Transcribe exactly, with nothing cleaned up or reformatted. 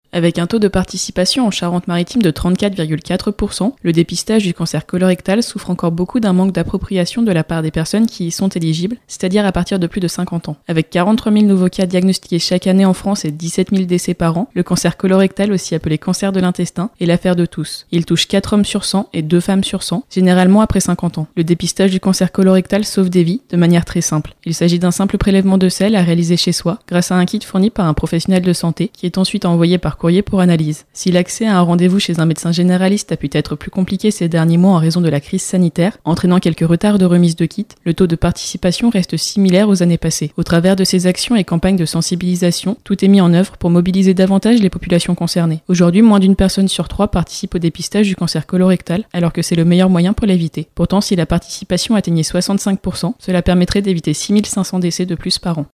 Avec un taux de participation en Charente-Maritime de trente-quatre virgule quatre pour cent, le dépistage du cancer colorectal souffre encore beaucoup d'un manque d'appropriation de la part des personnes qui y sont éligibles, c'est-à-dire à partir de plus de cinquante ans. Avec quarante-trois mille nouveaux cas diagnostiqués chaque année en France et dix-sept mille décès par an, le cancer colorectal, aussi appelé cancer de l'intestin, est l'affaire de tous. Il touche quatre hommes sur cent et deux femmes sur cent, généralement après cinquante ans. Le dépistage du cancer colorectal sauve des vies de manière très simple. Il s'agit d'un simple prélèvement de sel à réaliser chez soi, grâce à un kit fourni par un professionnel de santé, qui est ensuite envoyé par courrier pour analyse. Si l'accès à un rendez-vous chez un médecin généraliste a pu être plus compliqué ces derniers mois en raison de la crise sanitaire, entraînant quelques retards de remise de kit, le taux de participation reste similaire aux années passées. Au travers de ces actions et campagnes de sensibilisation, tout est mis en œuvre pour mobiliser davantage les populations concernées. Aujourd'hui, moins d'une personne sur trois participe au dépistage du cancer colorectal, alors que c'est le meilleur moyen pour l'éviter. Pourtant, si la participation atteignait soixante-cinq pour cent, cela permettrait d'éviter six mille cinq cents décès de plus par an.